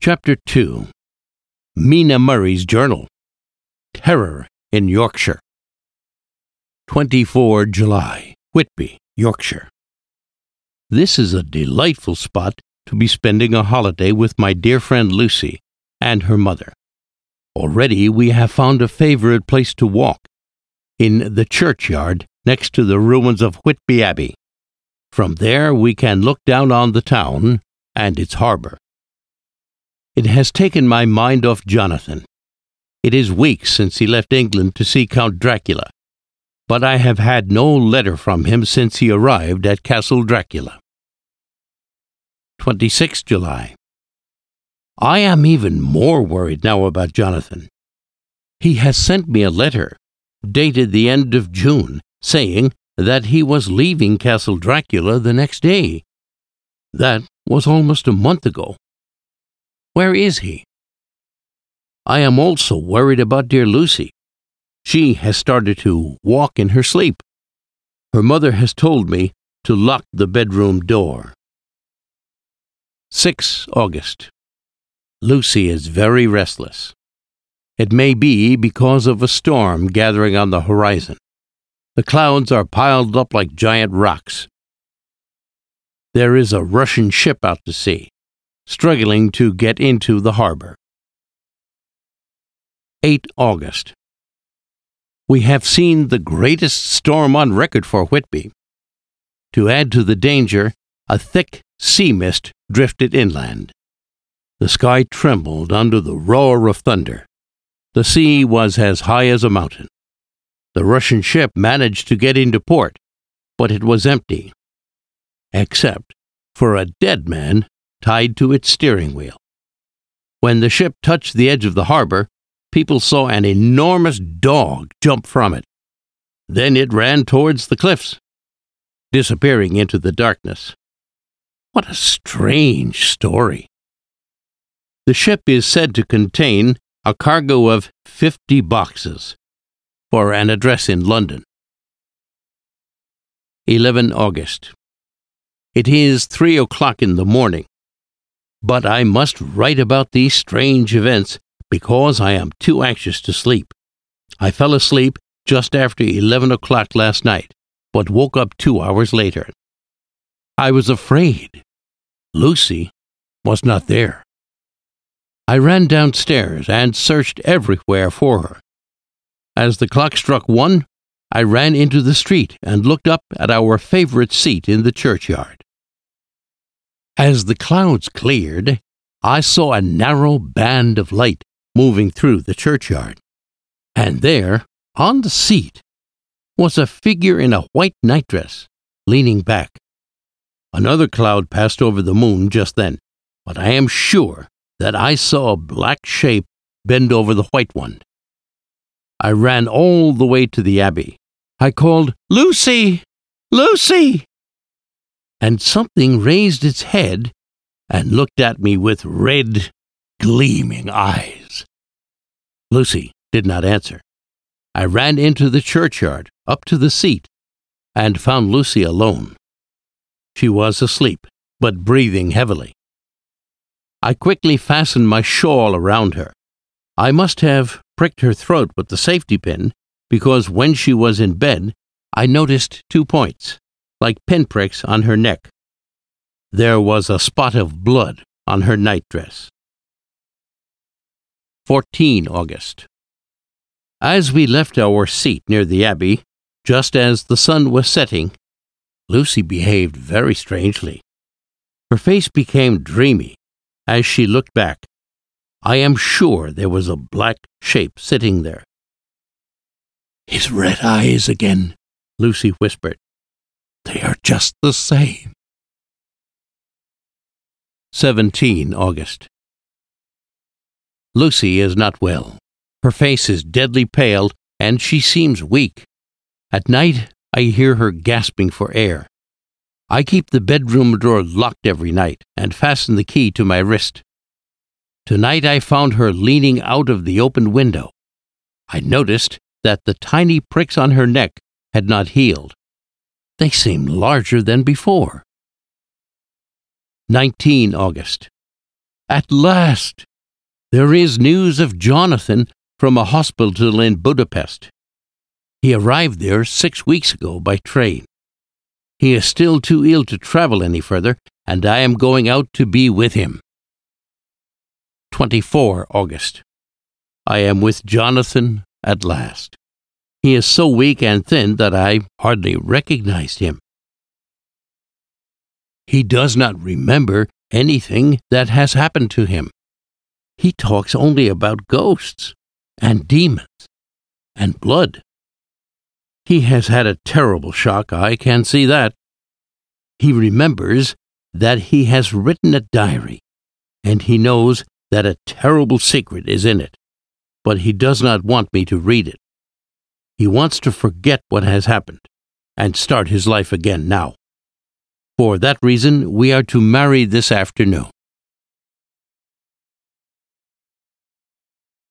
Chapter 2. Mina Murray's Journal. Terror in Yorkshire. 24 July, Whitby, Yorkshire. This is a delightful spot to be spending a holiday with my dear friend Lucy and her mother. Already we have found a favourite place to walk, in the churchyard next to the ruins of Whitby Abbey. From there we can look down on the town and its harbour. It has taken my mind off Jonathan. It is weeks since he left England to see Count Dracula, but I have had no letter from him since he arrived at Castle Dracula. 26 July. I am even more worried now about Jonathan. He has sent me a letter, dated the end of June, saying that he was leaving Castle Dracula the next day. That was almost a month ago. Where is he? I am also worried about dear Lucy. She has started to walk in her sleep. Her mother has told me to lock the bedroom door. 6 August. Lucy is very restless. It may be because of a storm gathering on the horizon. The clouds are piled up like giant rocks. There is a Russian ship out to sea, struggling to get into the harbor. 8 August. We have seen the greatest storm on record for Whitby. To add to the danger, a thick sea mist drifted inland. The sky trembled under the roar of thunder. The sea was as high as a mountain. The Russian ship managed to get into port, but it was empty, except for a dead man tied to its steering wheel. When the ship touched the edge of the harbor, people saw an enormous dog jump from it. Then it ran towards the cliffs, disappearing into the darkness. What a strange story. The ship is said to contain a cargo of 50 boxes for an address in London. 11 August. It is 3 o'clock in the morning, but I must write about these strange events because I am too anxious to sleep. I fell asleep just after 11 o'clock last night, but woke up 2 hours later. I was afraid. Lucy was not there. I ran downstairs and searched everywhere for her. As the clock struck 1, I ran into the street and looked up at our favorite seat in the churchyard. As the clouds cleared, I saw a narrow band of light moving through the churchyard. And there, on the seat, was a figure in a white nightdress, leaning back. Another cloud passed over the moon just then, but I am sure that I saw a black shape bend over the white one. I ran all the way to the abbey. I called, "Lucy! Lucy!" And something raised its head and looked at me with red, gleaming eyes. Lucy did not answer. I ran into the churchyard, up to the seat, and found Lucy alone. She was asleep, but breathing heavily. I quickly fastened my shawl around her. I must have pricked her throat with the safety pin, because when she was in bed, I noticed 2 points, like pinpricks on her neck. There was a spot of blood on her nightdress. 14 August. As we left our seat near the abbey, just as the sun was setting, Lucy behaved very strangely. Her face became dreamy as she looked back. I am sure there was a black shape sitting there. "His red eyes again," Lucy whispered. "They are just the same." 17 August. Lucy is not well. Her face is deadly pale, and she seems weak. At night, I hear her gasping for air. I keep the bedroom door locked every night and fasten the key to my wrist. Tonight I found her leaning out of the open window. I noticed that the tiny pricks on her neck had not healed. They seemed larger than before. 19 August. At last! There is news of Jonathan from a hospital in Budapest. He arrived there 6 weeks ago by train. He is still too ill to travel any further, and I am going out to be with him. 24 August. I am with Jonathan at last. He is so weak and thin that I hardly recognized him. He does not remember anything that has happened to him. He talks only about ghosts and demons and blood. He has had a terrible shock, I can see that. He remembers that he has written a diary, and he knows that a terrible secret is in it, but he does not want me to read it. He wants to forget what has happened and start his life again now. For that reason, we are to marry this afternoon.